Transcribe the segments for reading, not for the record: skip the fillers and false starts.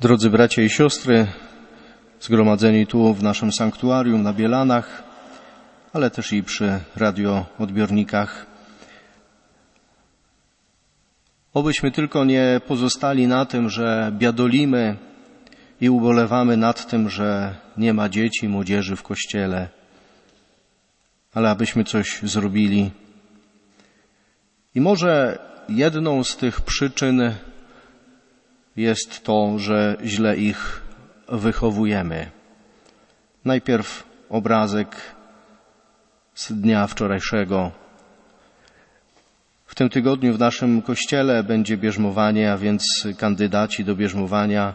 Drodzy bracia i siostry, zgromadzeni tu w naszym sanktuarium na Bielanach, ale też i przy radioodbiornikach. Obyśmy tylko nie pozostali na tym, że biadolimy i ubolewamy nad tym, że nie ma dzieci, młodzieży w kościele, ale abyśmy coś zrobili. I może jedną z tych przyczyn jest to, że źle ich wychowujemy. Najpierw obrazek z dnia wczorajszego. W tym tygodniu w naszym kościele będzie bierzmowanie, a więc kandydaci do bierzmowania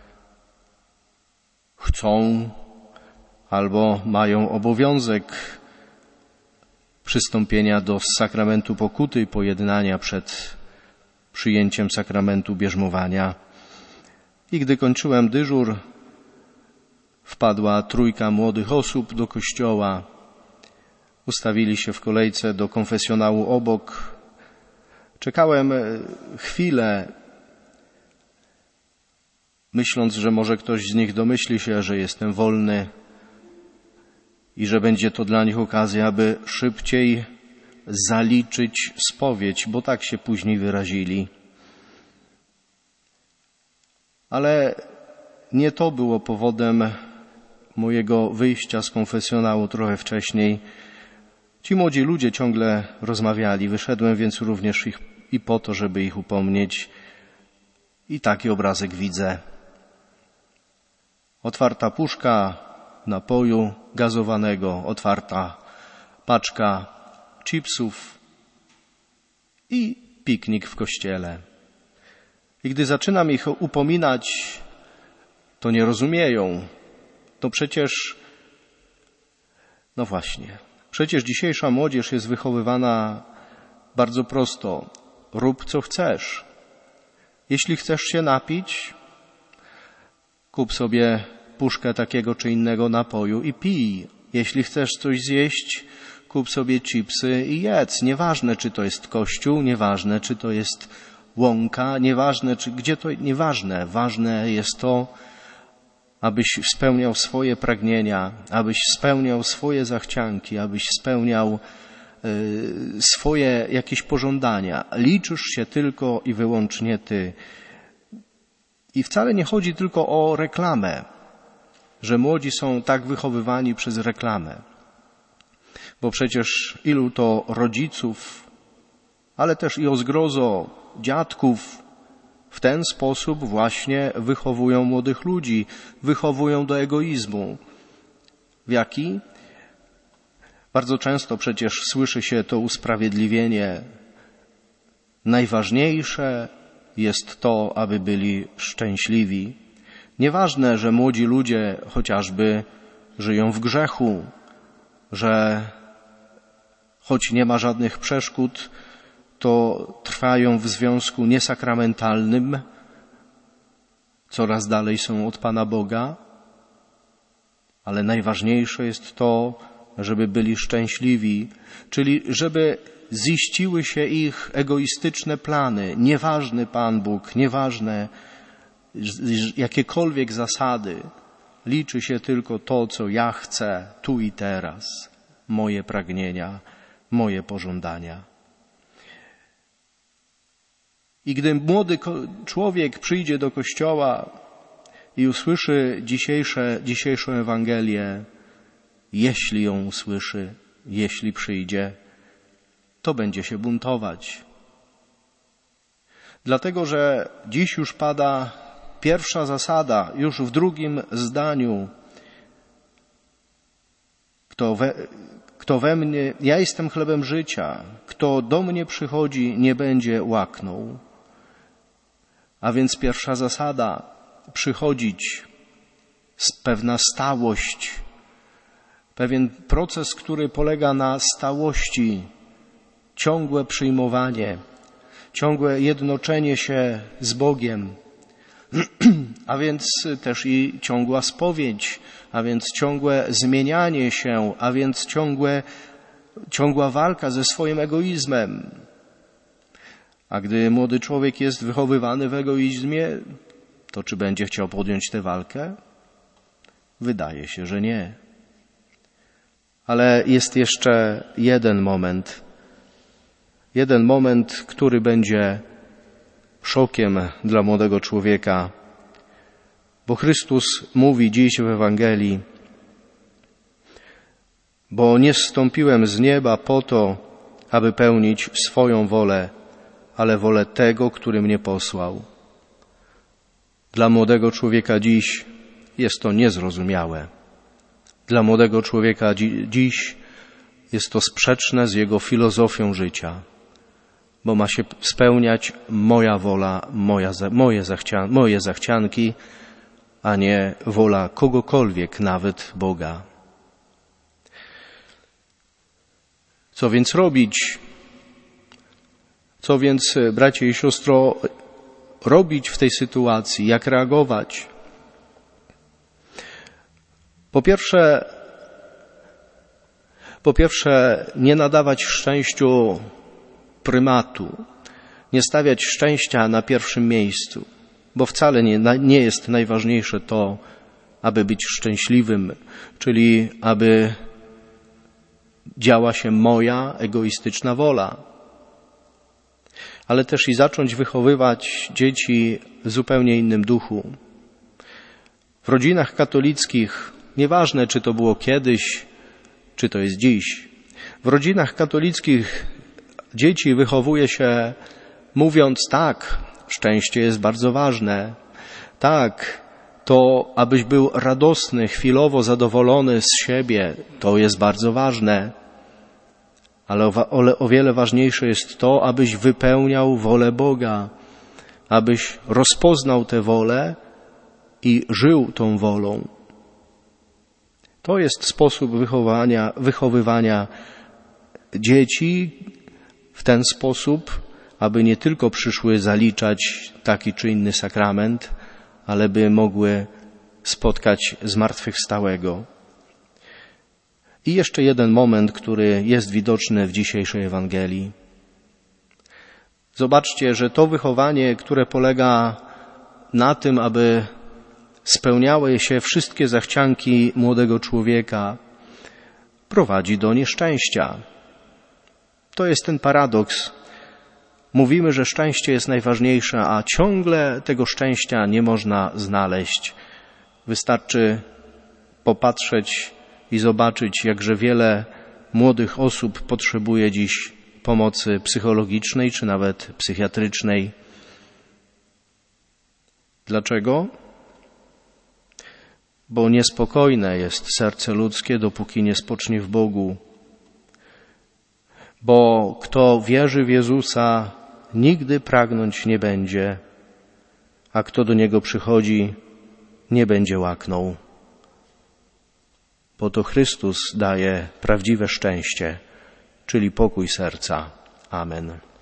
chcą albo mają obowiązek przystąpienia do sakramentu pokuty i pojednania przed przyjęciem sakramentu bierzmowania. I gdy kończyłem dyżur, wpadła trójka młodych osób do kościoła. Ustawili się w kolejce do konfesjonału obok. Czekałem chwilę, myśląc, że może ktoś z nich domyśli się, że jestem wolny i że będzie to dla nich okazja, aby szybciej zaliczyć spowiedź, bo tak się później wyrazili. Ale nie to było powodem mojego wyjścia z konfesjonału trochę wcześniej. Ci młodzi ludzie ciągle rozmawiali. Wyszedłem więc również i po to, żeby ich upomnieć. I taki obrazek widzę. Otwarta puszka napoju gazowanego, otwarta paczka chipsów i piknik w kościele. I gdy zaczynam ich upominać, to nie rozumieją. To przecież, no właśnie, przecież dzisiejsza młodzież jest wychowywana bardzo prosto. Rób co chcesz. Jeśli chcesz się napić, kup sobie puszkę takiego czy innego napoju i pij. Jeśli chcesz coś zjeść, kup sobie chipsy i jedz. Nieważne, czy to jest kościół, nieważne, czy to jest łąka, nieważne, czy gdzie to, nieważne. Ważne jest to, abyś spełniał swoje pragnienia, abyś spełniał swoje zachcianki, abyś spełniał swoje jakieś pożądania. Liczysz się tylko i wyłącznie ty. I wcale nie chodzi tylko o reklamę, że młodzi są tak wychowywani przez reklamę. Bo przecież ilu to rodziców, ale też i o zgrozo dziadków w ten sposób właśnie wychowują młodych ludzi, wychowują do egoizmu. W jaki? Bardzo często przecież słyszy się to usprawiedliwienie. Najważniejsze jest to, aby byli szczęśliwi. Nieważne, że młodzi ludzie chociażby żyją w grzechu, że choć nie ma żadnych przeszkód, to trwają w związku niesakramentalnym, coraz dalej są od Pana Boga, ale najważniejsze jest to, żeby byli szczęśliwi, czyli żeby ziściły się ich egoistyczne plany. Nieważny Pan Bóg, nieważne jakiekolwiek zasady, liczy się tylko to, co ja chcę tu i teraz, moje pragnienia, moje pożądania. I gdy młody człowiek przyjdzie do kościoła i usłyszy dzisiejszą Ewangelię, jeśli ją usłyszy, jeśli przyjdzie, to będzie się buntować. Dlatego, że dziś już pada pierwsza zasada, już w drugim zdaniu. Kto we mnie, ja jestem chlebem życia, kto do mnie przychodzi, nie będzie łaknął. A więc pierwsza zasada, przychodzić, pewna stałość, pewien proces, który polega na stałości, ciągłe przyjmowanie, ciągłe jednoczenie się z Bogiem, a więc też i ciągła spowiedź, a więc ciągłe zmienianie się, a więc ciągła walka ze swoim egoizmem. A gdy młody człowiek jest wychowywany w egoizmie, to czy będzie chciał podjąć tę walkę? Wydaje się, że nie. Ale jest jeszcze jeden moment, który będzie szokiem dla młodego człowieka, bo Chrystus mówi dziś w Ewangelii: bo nie zstąpiłem z nieba po to, aby pełnić swoją wolę, ale wolę tego, który mnie posłał. Dla młodego człowieka dziś jest to niezrozumiałe. Dla młodego człowieka dziś jest to sprzeczne z jego filozofią życia, bo ma się spełniać moja wola, moje zachcianki, a nie wola kogokolwiek, nawet Boga. Co więc robić? Co więc, bracie i siostro, robić w tej sytuacji? Jak reagować? Po pierwsze, nie nadawać szczęściu prymatu, nie stawiać szczęścia na pierwszym miejscu, bo wcale nie jest najważniejsze to, aby być szczęśliwym, czyli aby działa się moja egoistyczna wola. Ale też i zacząć wychowywać dzieci w zupełnie innym duchu. W rodzinach katolickich, nieważne czy to było kiedyś, czy to jest dziś, w rodzinach katolickich dzieci wychowuje się mówiąc: tak, szczęście jest bardzo ważne, tak, to abyś był radosny, chwilowo zadowolony z siebie, to jest bardzo ważne, ale o wiele ważniejsze jest to, abyś wypełniał wolę Boga, abyś rozpoznał tę wolę i żył tą wolą. To jest sposób wychowywania dzieci w ten sposób, aby nie tylko przyszły zaliczać taki czy inny sakrament, ale by mogły spotkać zmartwychwstałego. I jeszcze jeden moment, który jest widoczny w dzisiejszej Ewangelii. Zobaczcie, że to wychowanie, które polega na tym, aby spełniały się wszystkie zachcianki młodego człowieka, prowadzi do nieszczęścia. To jest ten paradoks. Mówimy, że szczęście jest najważniejsze, a ciągle tego szczęścia nie można znaleźć. Wystarczy popatrzeć i zobaczyć, jakże wiele młodych osób potrzebuje dziś pomocy psychologicznej czy nawet psychiatrycznej. Dlaczego? Bo niespokojne jest serce ludzkie, dopóki nie spocznie w Bogu. Bo kto wierzy w Jezusa, nigdy pragnąć nie będzie, a kto do Niego przychodzi, nie będzie łaknął. Bo to Chrystus daje prawdziwe szczęście, czyli pokój serca. Amen.